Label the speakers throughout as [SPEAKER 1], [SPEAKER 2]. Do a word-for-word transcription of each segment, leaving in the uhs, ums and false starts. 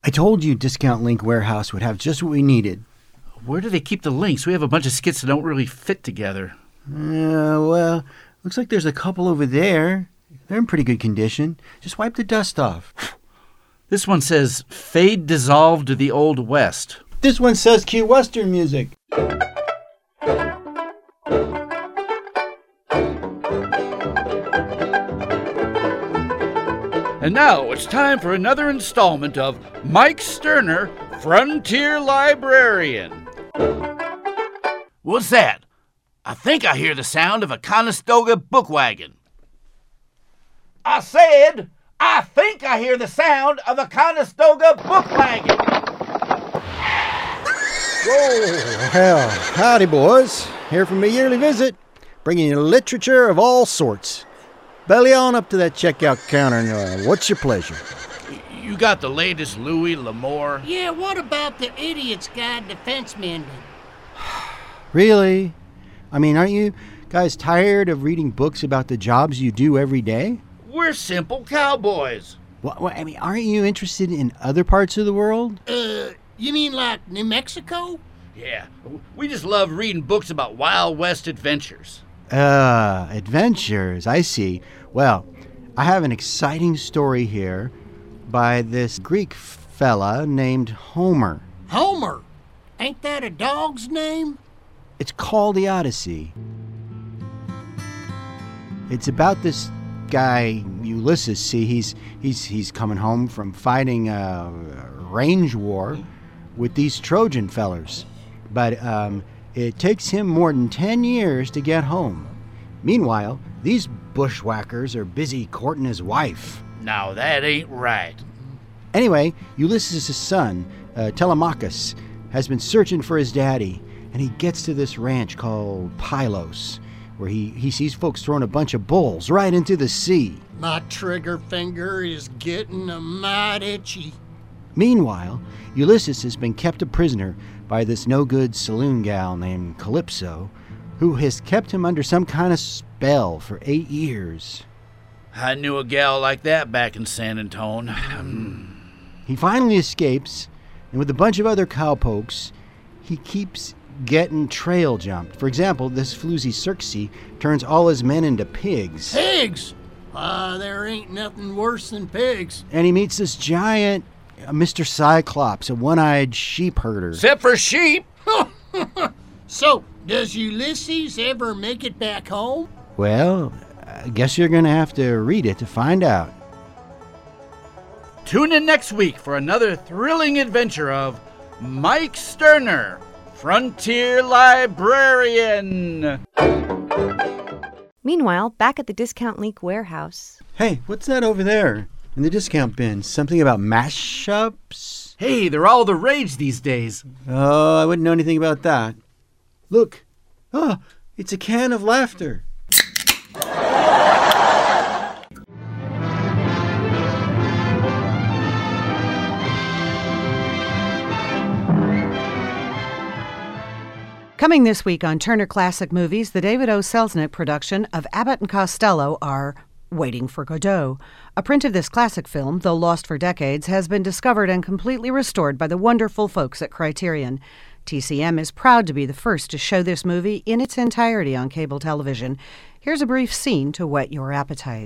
[SPEAKER 1] I told you Discount Link Warehouse would have just what we needed.
[SPEAKER 2] Where do they keep the links? We have a bunch of skits that don't really fit together.
[SPEAKER 1] Uh, well, looks like there's a couple over there. They're in pretty good condition. Just wipe the dust off.
[SPEAKER 2] This one says, Fade Dissolved to the Old West.
[SPEAKER 1] This one says cue Western music.
[SPEAKER 2] And now it's time for another installment of Mike Sterner, Frontier Librarian. What's that? I think I hear the sound of a Conestoga book wagon. I said, I think I hear the sound of a Conestoga book wagon.
[SPEAKER 1] Whoa, well, howdy, boys. Here from a yearly visit, bringing you literature of all sorts. Belly on up to that checkout counter and uh, what's your pleasure?
[SPEAKER 2] You got the latest Louis L'Amour?
[SPEAKER 3] Yeah, what about the Idiot's Guide to Fence Mending?
[SPEAKER 1] Really? I mean, aren't you guys tired of reading books about the jobs you do every day?
[SPEAKER 2] We're simple cowboys.
[SPEAKER 1] What, what, I mean, aren't you interested in other parts of the world?
[SPEAKER 3] Uh, you mean like New Mexico?
[SPEAKER 2] Yeah, we just love reading books about Wild West adventures.
[SPEAKER 1] Uh, adventures, I see. Well, I have an exciting story here by this Greek fella named Homer.
[SPEAKER 3] Homer? Ain't that a dog's name?
[SPEAKER 1] It's called The Odyssey. It's about this guy, Ulysses. See, he's he's he's coming home from fighting a range war with these Trojan fellers. But um, it takes him more than ten years to get home. Meanwhile, these bushwhackers are busy courting his wife.
[SPEAKER 2] Now that ain't right.
[SPEAKER 1] Anyway, Ulysses' son, uh, Telemachus, has been searching for his daddy, and he gets to this ranch called Pylos, where he, he sees folks throwing a bunch of bulls right into the sea.
[SPEAKER 3] My trigger finger is getting a mite itchy.
[SPEAKER 1] Meanwhile, Ulysses has been kept a prisoner by this no-good saloon gal named Calypso, who has kept him under some kind of spell for eight years.
[SPEAKER 2] I knew a gal like that back in San Antone.
[SPEAKER 1] He finally escapes, and with a bunch of other cowpokes, he keeps getting trail jumped. For example, this floozy Circe turns all his men into pigs.
[SPEAKER 3] Pigs? Ah, uh, there ain't nothing worse than pigs.
[SPEAKER 1] And he meets this giant uh, Mister Cyclops, a one-eyed sheep herder.
[SPEAKER 2] Except for sheep.
[SPEAKER 3] So, does Ulysses ever make it back home?
[SPEAKER 1] Well, I guess you're going to have to read it to find out.
[SPEAKER 2] Tune in next week for another thrilling adventure of Mike Sterner, Frontier Librarian.
[SPEAKER 4] Meanwhile, back at the Discount Link warehouse.
[SPEAKER 1] Hey, what's that over there in the discount bin? Something about mashups?
[SPEAKER 2] Hey, they're all the rage these days.
[SPEAKER 1] Oh, I wouldn't know anything about that. Look. Oh, it's a can of laughter.
[SPEAKER 5] Coming this week on Turner Classic Movies, the David O. Selznick production of Abbott and Costello are Waiting for Godot. A print of this classic film, though lost for decades, has been discovered and completely restored by the wonderful folks at Criterion. T C M is proud to be the first to show this movie in its entirety on cable television. Here's a brief scene to whet your appetite.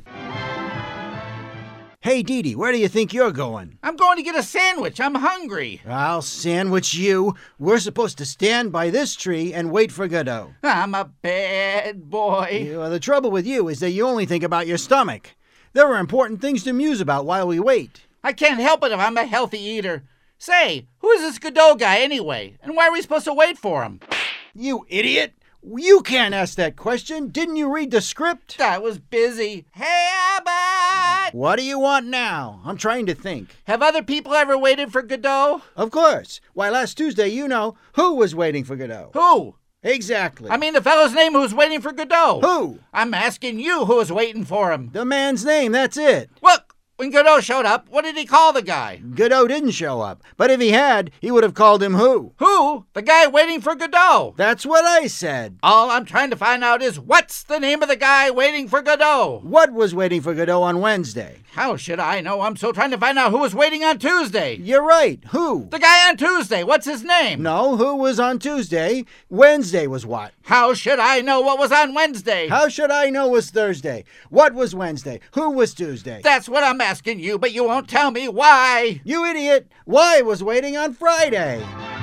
[SPEAKER 1] Hey, Dee Dee, where do you think you're going?
[SPEAKER 2] I'm going to get a sandwich. I'm hungry.
[SPEAKER 1] I'll sandwich you. We're supposed to stand by this tree and wait for Godot.
[SPEAKER 2] I'm a bad boy.
[SPEAKER 1] Yeah, well, the trouble with you is that you only think about your stomach. There are important things to muse about while we wait.
[SPEAKER 2] I can't help it if I'm a healthy eater. Say, who is this Godot guy anyway? And why are we supposed to wait for him?
[SPEAKER 1] You idiot! You can't ask that question. Didn't you read the script?
[SPEAKER 2] I was busy. Hey, Abbott!
[SPEAKER 1] What do you want now? I'm trying to think.
[SPEAKER 2] Have other people ever waited for Godot?
[SPEAKER 1] Of course. Why, last Tuesday, you know, who was waiting for Godot?
[SPEAKER 2] Who?
[SPEAKER 1] Exactly.
[SPEAKER 2] I mean the fellow's name who was waiting for Godot.
[SPEAKER 1] Who?
[SPEAKER 2] I'm asking you who was waiting for him.
[SPEAKER 1] The man's name, that's it.
[SPEAKER 2] What? when Godot showed up, what did he call the guy?
[SPEAKER 1] Godot didn't show up. But if he had, he would have called him who?
[SPEAKER 2] Who? The guy waiting for Godot.
[SPEAKER 1] That's what I said.
[SPEAKER 2] All I'm trying to find out is what's the name of the guy waiting for Godot?
[SPEAKER 1] What was waiting for Godot on Wednesday?
[SPEAKER 2] How should I know? I'm so trying to find out who was waiting on Tuesday.
[SPEAKER 1] You're right. Who?
[SPEAKER 2] The guy on Tuesday. What's his name?
[SPEAKER 1] No, who was on Tuesday? Wednesday was what?
[SPEAKER 2] How should I know what was on Wednesday?
[SPEAKER 1] How should I know was Thursday? What was Wednesday? Who was Tuesday?
[SPEAKER 2] That's what I'm asking you, but you won't tell me why.
[SPEAKER 1] You idiot! Why was waiting on Friday?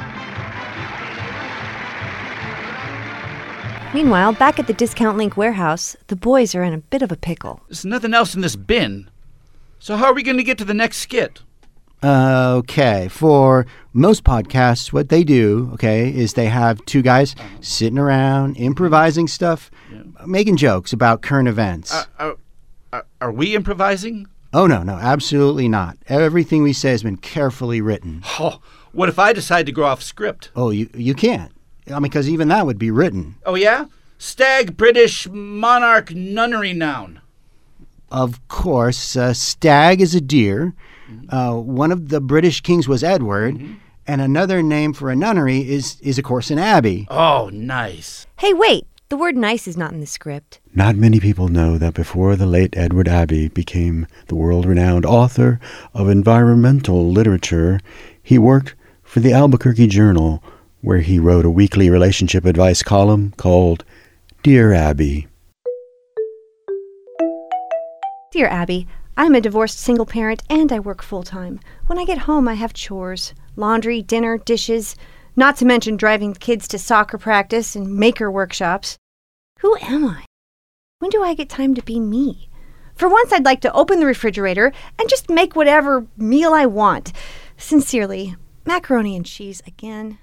[SPEAKER 4] Meanwhile, back at the Discount Link warehouse, the boys are in a bit of a pickle.
[SPEAKER 2] There's nothing else in this bin. So how are we going to get to the next skit?
[SPEAKER 1] Uh, okay, for most podcasts, what they do, okay, is they have two guys sitting around, improvising stuff, yeah. making jokes about current events.
[SPEAKER 2] Uh, are, are, are we improvising?
[SPEAKER 1] Oh, no, no, absolutely not. Everything we say has been carefully written.
[SPEAKER 2] Oh, what if I decide to go off script?
[SPEAKER 1] Oh, you you can't. I mean, because even that would be written.
[SPEAKER 2] Oh, yeah? Stag, British, monarch, nunnery noun.
[SPEAKER 1] Of course, uh, stag is a deer. Mm-hmm. Uh, one of the British kings was Edward, mm-hmm. and another name for a nunnery is, is, of course, an abbey.
[SPEAKER 2] Oh, nice.
[SPEAKER 4] Hey, wait. The word nice is not in the script.
[SPEAKER 6] Not many people know that before the late Edward Abbey became the world-renowned author of environmental literature, he worked for the Albuquerque Journal, where he wrote a weekly relationship advice column called Dear Abby.
[SPEAKER 4] Dear Abby, I'm a divorced single parent and I work full-time. When I get home, I have chores, laundry, dinner, dishes, not to mention driving the kids to soccer practice and maker workshops. Who am I? When do I get time to be me? For once, I'd like to open the refrigerator and just make whatever meal I want. Sincerely, macaroni and cheese again.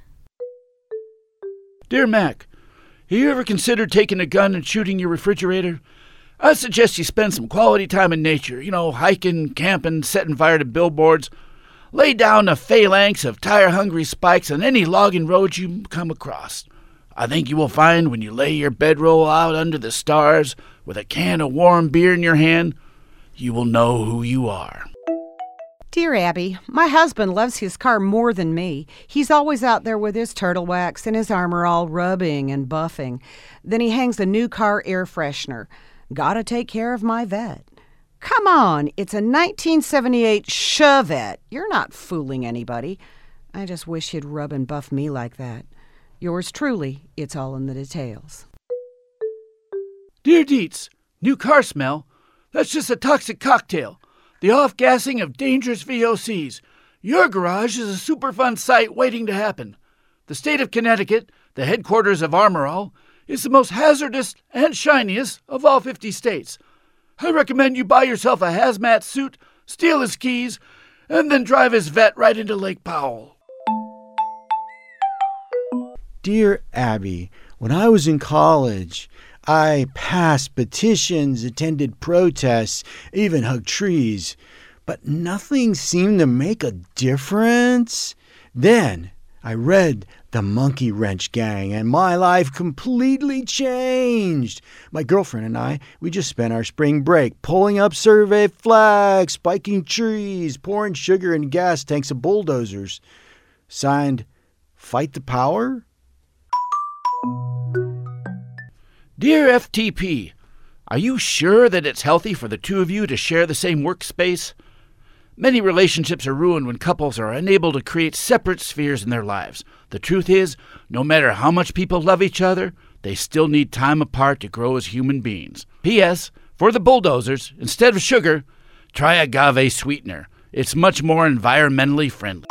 [SPEAKER 2] Dear Mac, have you ever considered taking a gun and shooting your refrigerator? I suggest you spend some quality time in nature, you know, hiking, camping, setting fire to billboards. Lay down a phalanx of tire-hungry spikes on any logging road you come across. I think you will find when you lay your bedroll out under the stars with a can of warm beer in your hand, you will know who you are.
[SPEAKER 5] Dear Abby, my husband loves his car more than me. He's always out there with his turtle wax and his armor all rubbing and buffing. Then he hangs a new car air freshener. Gotta take care of my vet. Come on, it's a nineteen seventy-eight Chevette. You're not fooling anybody. I just wish he'd rub and buff me like that. Yours truly, it's all in the details.
[SPEAKER 2] Dear Dietz, new car smell? That's just a toxic cocktail. The off-gassing of dangerous V O Cs. Your garage is a super fun sight waiting to happen. The state of Connecticut, the headquarters of Armor All, is the most hazardous and shiniest of all fifty states. I recommend you buy yourself a hazmat suit, steal his keys, and then drive his vet right into Lake Powell.
[SPEAKER 1] Dear Abby, when I was in college, I passed petitions, attended protests, even hugged trees, but nothing seemed to make a difference. Then I read The Monkey Wrench Gang, and my life completely changed. My girlfriend and I, we just spent our spring break pulling up survey flags, spiking trees, pouring sugar in gas tanks of bulldozers. Signed, Fight the Power?
[SPEAKER 2] Dear F T P, are you sure that it's healthy for the two of you to share the same workspace? Many relationships are ruined when couples are unable to create separate spheres in their lives. The truth is, no matter how much people love each other, they still need time apart to grow as human beings. P S. For the bulldozers, instead of sugar, try agave sweetener. It's much more environmentally friendly.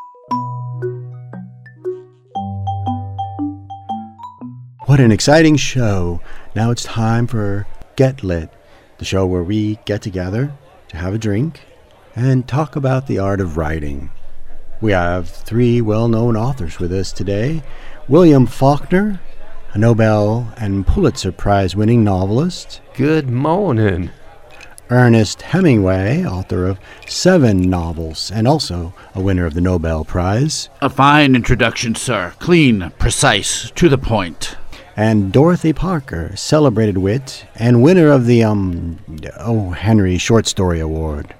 [SPEAKER 1] What an exciting show. Now it's time for Get Lit, the show where we get together to have a drink and talk about the art of writing. We have three well-known authors with us today. William Faulkner, a Nobel and Pulitzer Prize-winning novelist.
[SPEAKER 7] Good morning.
[SPEAKER 1] Ernest Hemingway, author of seven novels and also a winner of the Nobel Prize.
[SPEAKER 2] A fine introduction, sir. Clean, precise, to the point.
[SPEAKER 1] And Dorothy Parker, celebrated wit and winner of the um O. Henry Short Story Award.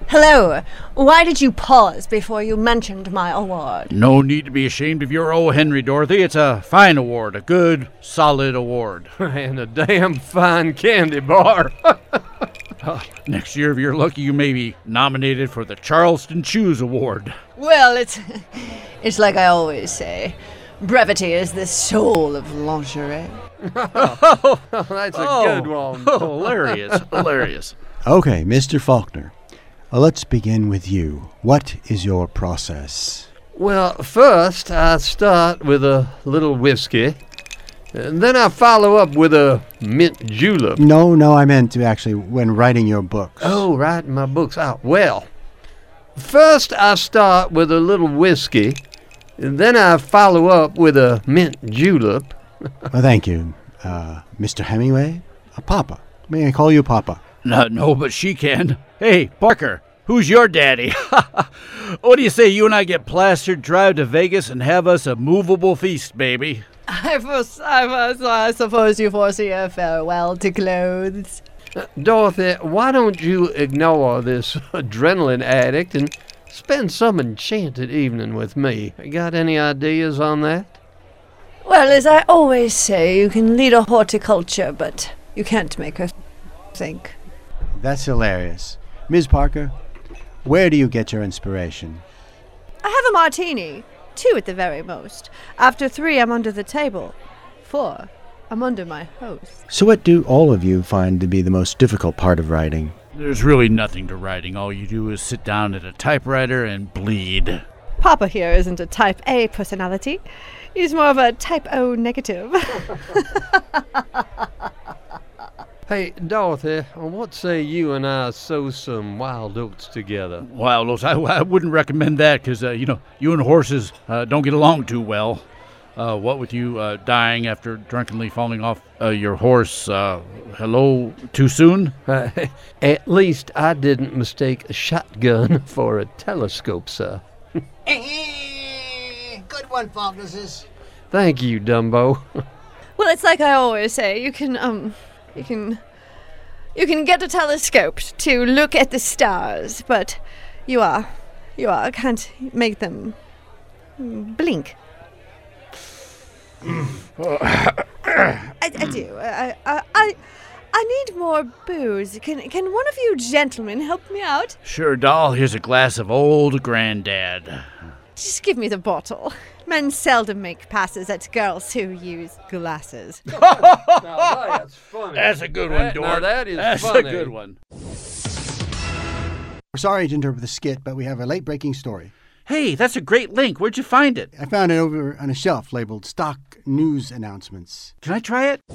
[SPEAKER 4] Hello. Why did you pause before you mentioned my award?
[SPEAKER 2] No need to be ashamed of your O. Henry, Dorothy. It's a fine award, a good, solid award.
[SPEAKER 7] And a damn fine candy bar.
[SPEAKER 2] Uh, next year, if you're lucky, you may be nominated for the Charleston Shoes Award.
[SPEAKER 4] Well, it's it's like I always say. Brevity is the soul of lingerie.
[SPEAKER 7] Oh, that's a
[SPEAKER 2] Oh.
[SPEAKER 7] good one.
[SPEAKER 2] hilarious, hilarious.
[SPEAKER 1] Okay, Mister Faulkner, uh, let's begin with you. What is your process?
[SPEAKER 7] Well, first I start with a little whiskey, and then I follow up with a mint julep.
[SPEAKER 1] No, no, I meant to actually when writing your books.
[SPEAKER 7] Oh, writing my books out. Well, first I start with a little whiskey, and then I follow up with a mint julep.
[SPEAKER 1] Well, thank you, uh, Mister Hemingway. Uh, Papa. May I call you Papa?
[SPEAKER 2] No, no, but she can. Hey, Parker, who's your daddy? What do you say you and I get plastered, drive to Vegas, and have us a movable feast, baby?
[SPEAKER 4] I, first, I, first, I suppose you foresee a farewell to clothes.
[SPEAKER 7] Uh, Dorothy, why don't you ignore this adrenaline addict and spend some enchanted evening with me? Got any ideas on that?
[SPEAKER 4] Well, as I always say, you can lead a horticulture, but you can't make her think.
[SPEAKER 1] That's hilarious. Miz Parker, where do you get your inspiration?
[SPEAKER 4] I have a martini. Two at the very most. After three, I'm under the table. Four, I'm under my host.
[SPEAKER 1] So what do all of you find to be the most difficult part of writing?
[SPEAKER 2] There's really nothing to writing. All you do is sit down at a typewriter and bleed.
[SPEAKER 4] Papa here isn't a type A personality. He's more of a type O negative.
[SPEAKER 7] Hey, Dorothy, what say you and I sow some wild oats together?
[SPEAKER 2] Wild oats, I, I wouldn't recommend that because, uh, you know, you and horses uh, don't get along too well. Uh, what with you uh, dying after drunkenly falling off uh, your horse, uh, hello, too soon?
[SPEAKER 7] Uh, at least I didn't mistake a shotgun for a telescope, sir.
[SPEAKER 3] Good one, Faulkner.
[SPEAKER 7] Thank you, Dumbo.
[SPEAKER 4] Well, it's like I always say, you can, um, you can, you can get a telescope to look at the stars, but you are, you are, can't make them blink. I, I do. I, I, I, I need more booze. Can, can one of you gentlemen help me out?
[SPEAKER 2] Sure, doll, here's a glass of old granddad.
[SPEAKER 4] Just give me the bottle. Men seldom make passes at girls who use glasses.
[SPEAKER 7] That's funny.
[SPEAKER 2] That's a good one,
[SPEAKER 7] That-
[SPEAKER 2] Dort.
[SPEAKER 7] now that is
[SPEAKER 2] That's
[SPEAKER 7] funny.
[SPEAKER 2] a good one.
[SPEAKER 1] We're sorry to interrupt the skit, but we have a late-breaking story.
[SPEAKER 2] Hey, that's a great link. Where'd you find it?
[SPEAKER 1] I found it over on a shelf labeled Stock News Announcements.
[SPEAKER 2] Can I try it?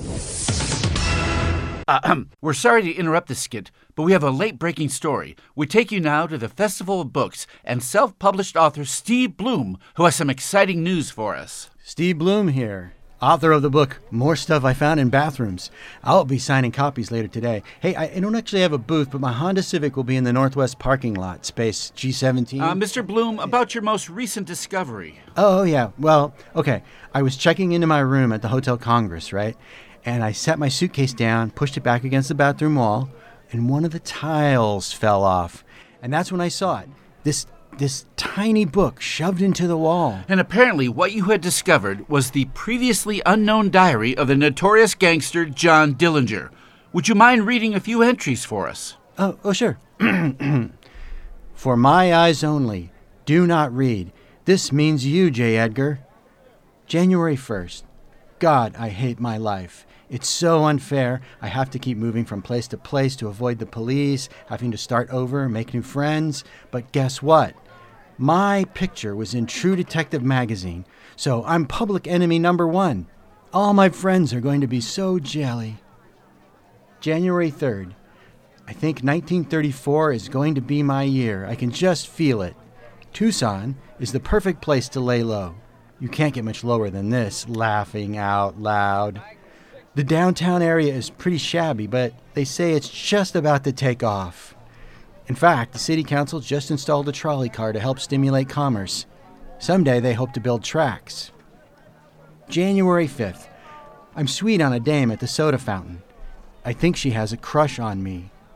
[SPEAKER 2] Uh, we're sorry to interrupt the skit, but we have a late-breaking story. We take you now to the Festival of Books and self-published author Steve Bloom, who has some exciting news for us.
[SPEAKER 1] Steve Bloom here, author of the book More Stuff I Found in Bathrooms. I'll be signing copies later today. Hey, I, I don't actually have a booth, but my Honda Civic will be in the Northwest parking lot, space G seventeen.
[SPEAKER 2] Uh, Mister Bloom, about your most recent discovery.
[SPEAKER 1] Oh, yeah. Well, okay. I was checking into my room at the Hotel Congress, right? And I set my suitcase down, pushed it back against the bathroom wall, and one of the tiles fell off. And that's when I saw it. This this tiny book shoved into the wall.
[SPEAKER 2] And apparently what you had discovered was the previously unknown diary of the notorious gangster John Dillinger. Would you mind reading a few entries for us?
[SPEAKER 1] Oh, oh, sure. For my eyes only, do not read. This means you, J. Edgar. January first. God, I hate my life. It's so unfair. I have to keep moving from place to place to avoid the police, having to start over, make new friends. But guess what? My picture was in True Detective magazine, so I'm public enemy number one. All my friends are going to be so jelly. January third. I think nineteen thirty-four is going to be my year. I can just feel it. Tucson is the perfect place to lay low. You can't get much lower than this, laughing out loud. The downtown area is pretty shabby, but they say it's just about to take off. In fact, the city council just installed a trolley car to help stimulate commerce. Someday they hope to build tracks. January fifth. I'm sweet on a dame at the soda fountain. I think she has a crush on me.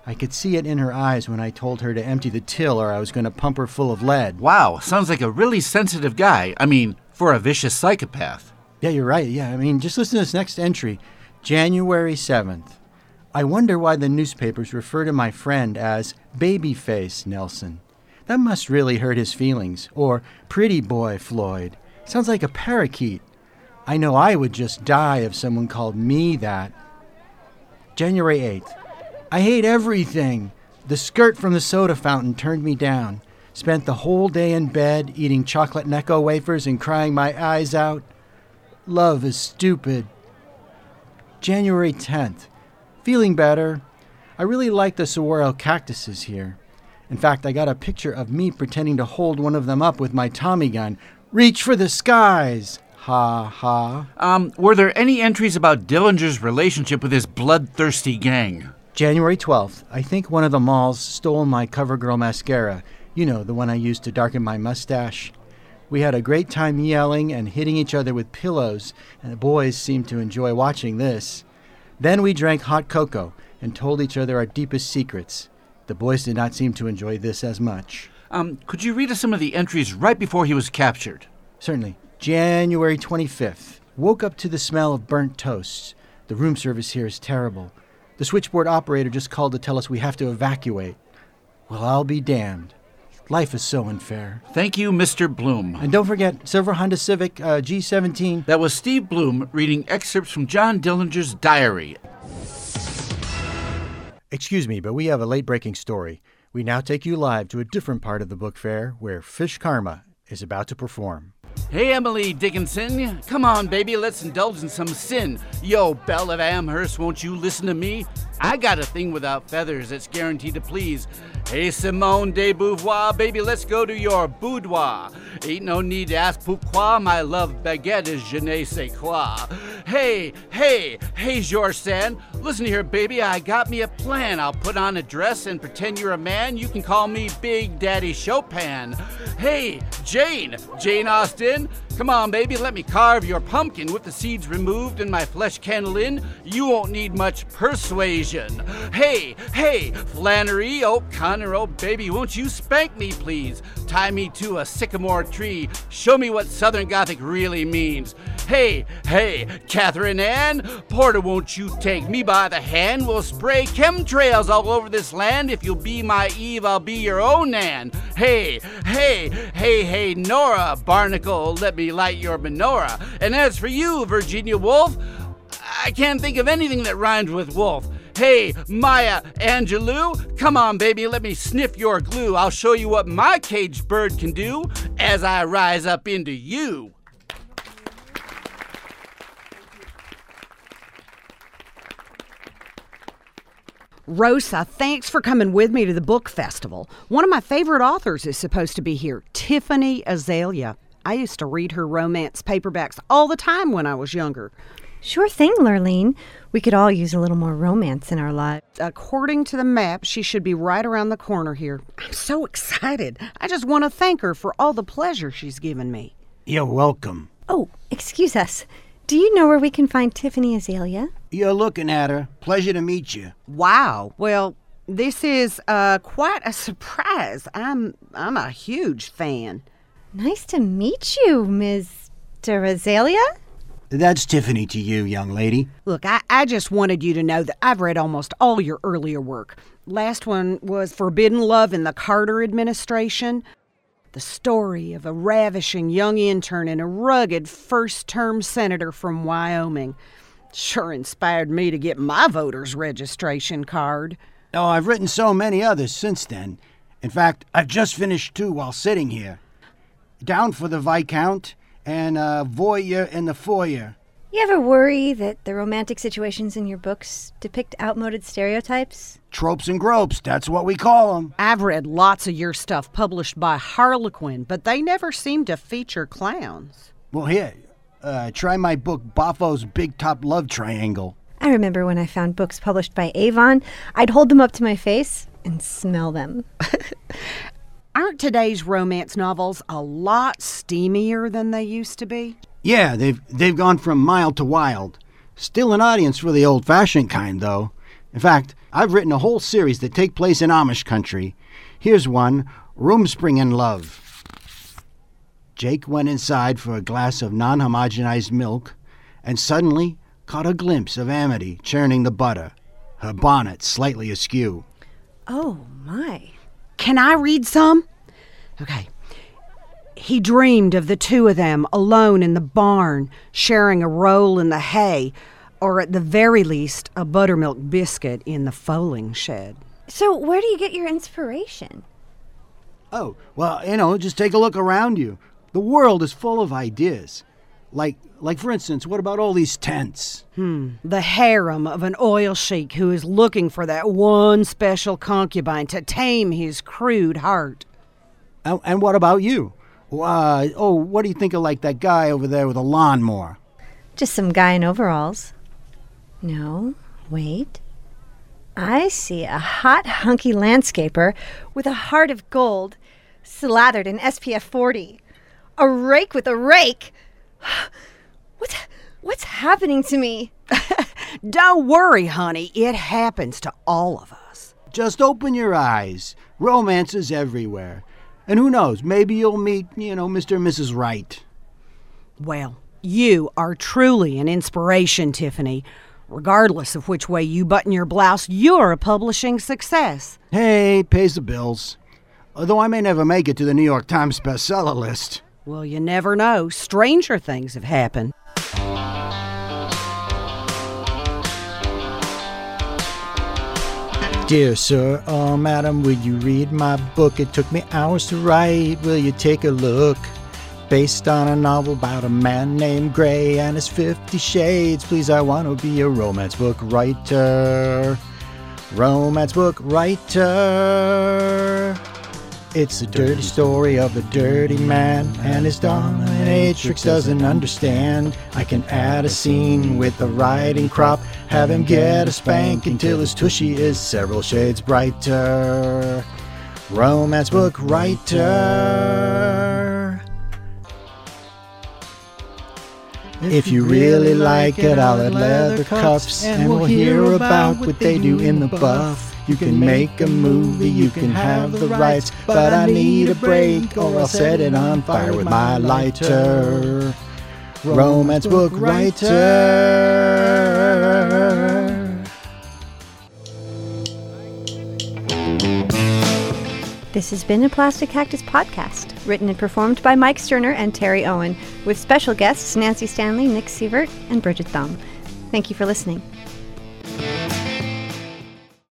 [SPEAKER 1] I could see it in her eyes when I told her to empty the till or I was going to pump her full of lead.
[SPEAKER 2] Wow, sounds like a really sensitive guy. I mean, for a vicious psychopath.
[SPEAKER 1] Yeah, you're right. Yeah, I mean, just listen to this next entry. January seventh. I wonder why the newspapers refer to my friend as Babyface Nelson. That must really hurt his feelings. Or Pretty Boy Floyd. Sounds like a parakeet. I know I would just die if someone called me that. January eighth. I hate everything. The skirt from the soda fountain turned me down. Spent the whole day in bed eating chocolate Necco wafers and crying my eyes out. Love is stupid. January tenth. Feeling better. I really like the saguaro cactuses here. In fact, I got a picture of me pretending to hold one of them up with my Tommy gun. Reach for the skies! Ha ha.
[SPEAKER 2] Um, were there any entries about Dillinger's relationship with his bloodthirsty gang?
[SPEAKER 1] January twelfth. I think one of the malls stole my CoverGirl mascara. You know, the one I used to darken my mustache. We had a great time yelling and hitting each other with pillows, and the boys seemed to enjoy watching this. Then we drank hot cocoa and told each other our deepest secrets. The boys did not seem to enjoy this as much.
[SPEAKER 2] Um, could you read us some of the entries right before he was captured?
[SPEAKER 1] Certainly. January twenty-fifth. Woke up to the smell of burnt toast. The room service here is terrible. The switchboard operator just called to tell us we have to evacuate. Well, I'll be damned. Life is so unfair.
[SPEAKER 2] Thank you, Mister Bloom.
[SPEAKER 1] And don't forget, Silver Honda Civic uh, G seventeen.
[SPEAKER 2] That was Steve Bloom reading excerpts from John Dillinger's diary.
[SPEAKER 1] Excuse me, but we have a late-breaking story. We now take you live to a different part of the book fair where Fish Karma is about to perform.
[SPEAKER 2] Hey, Emily Dickinson. Come on, baby, let's indulge in some sin. Yo, Belle of Amherst, won't you listen to me? I got a thing without feathers that's guaranteed to please. Hey, Simone de Beauvoir, baby, let's go to your boudoir. Ain't no need to ask pourquoi, my love baguette is je ne sais quoi. Hey, hey, hey, Georges Sand, listen here, baby, I got me a plan. I'll put on a dress and pretend you're a man. You can call me Big Daddy Chopin. Hey, Jane, Jane Austen, come on, baby, let me carve your pumpkin with the seeds removed and my flesh candle in. You won't need much persuasion. Hey, hey, Flannery O'Connor, oh baby, won't you spank me, please? Tie me to a sycamore tree. Show me what Southern Gothic really means. Hey, hey, Catherine Ann, Porter, won't you take me by the hand? We'll spray chemtrails all over this land. If you'll be my Eve, I'll be your own Nan. Hey, hey, hey, hey, Nora Barnacle, let me light your menorah. And as for you, Virginia Woolf, I can't think of anything that rhymes with wolf. Hey, Maya Angelou, come on, baby, let me sniff your glue. I'll show you what my caged bird can do as I rise up into you.
[SPEAKER 5] Rosa, thanks for coming with me to the book festival. One of my favorite authors is supposed to be here, Tiffany Azalea. I used to read her romance paperbacks all the time when I was younger.
[SPEAKER 4] Sure thing, Lurleen. We could all use a little more romance in our lives.
[SPEAKER 5] According to the map, she should be right around the corner here. I'm so excited. I just want to thank her for all the pleasure she's given me.
[SPEAKER 1] You're welcome.
[SPEAKER 4] Oh, excuse us. Do you know where we can find Tiffany Azalea?
[SPEAKER 1] You're looking at her. Pleasure to meet you.
[SPEAKER 5] Wow. Well, this is uh, quite a surprise. I'm I'm a huge fan.
[SPEAKER 4] Nice to meet you, Mister Azalea.
[SPEAKER 1] That's Tiffany to you, young lady.
[SPEAKER 5] Look, I, I just wanted you to know that I've read almost all your earlier work. Last one was Forbidden Love in the Carter administration. The story of a ravishing young intern and a rugged first-term senator from Wyoming. Sure inspired me to get my voter's registration card.
[SPEAKER 1] Oh, I've written so many others since then. In fact, I've just finished two while sitting here. Down for the Viscount and uh, Voyeur in the Foyer.
[SPEAKER 4] You ever worry that the romantic situations in your books depict outmoded stereotypes?
[SPEAKER 1] Tropes and gropes, that's what we call them.
[SPEAKER 5] I've read lots of your stuff published by Harlequin, but they never seem to feature clowns.
[SPEAKER 1] Well, here, uh, try my book, Boffo's Big Top Love Triangle.
[SPEAKER 4] I remember when I found books published by Avon, I'd hold them up to my face and smell them.
[SPEAKER 5] Aren't today's romance novels a lot steamier than they used to be?
[SPEAKER 1] Yeah, they've they've gone from mild to wild. Still an audience for the old-fashioned kind, though. In fact, I've written a whole series that take place in Amish country. Here's one, Roomspring in Love. Jake went inside for a glass of non-homogenized milk and suddenly caught a glimpse of Amity churning the butter, her bonnet slightly askew.
[SPEAKER 4] Oh, my.
[SPEAKER 5] Can I read some? Okay. He dreamed of the two of them alone in the barn, sharing a roll in the hay, or at the very least, a buttermilk biscuit in the foaling shed.
[SPEAKER 4] So where do you get your inspiration?
[SPEAKER 1] Oh, well, you know, just take a look around you. The world is full of ideas. Like, like for instance, what about all these tents?
[SPEAKER 5] Hmm. The harem of an oil sheik who is looking for that one special concubine to tame his crude heart.
[SPEAKER 1] And, and what about you? Uh, oh, what do you think of like that guy over there with a lawnmower?
[SPEAKER 4] Just some guy in overalls. No, wait. I see a hot, hunky landscaper with a heart of gold, slathered in S P F forty. A rake with a rake. What's, what's happening to me?
[SPEAKER 5] Don't worry, honey. It happens to all of us.
[SPEAKER 1] Just open your eyes. Romance is everywhere. And who knows, maybe you'll meet, you know, Mister and Missus Wright.
[SPEAKER 5] Well, you are truly an inspiration, Tiffany. Regardless of which way you button your blouse, you're a publishing success.
[SPEAKER 1] Hey, pays the bills. Although I may never make it to the New York Times bestseller list.
[SPEAKER 5] Well, you never know. Stranger things have happened.
[SPEAKER 8] Dear sir, oh madam, will you read my book? It took me hours to write. Will you take a look? Based on a novel about a man named Gray and his Fifty Shades. Please, I want to be a romance book writer. Romance book writer. It's a dirty story of a dirty man, and his dominatrix doesn't understand. I can add a scene with the riding crop, have him get a spank until his tushy is several shades brighter. Romance book writer. If you really like it, I'll add leather cuffs, and we'll hear about what they do in the buff. You can make a movie, you can have the rights, but I need a break or I'll set it on fire with my lighter. Romance book writer.
[SPEAKER 4] This has been a Plastic Cactus podcast, written and performed by Mike Sterner and Terry Owen, with special guests Nancy Stanley, Nick Sievert, and Bridget Thumb. Thank you for listening.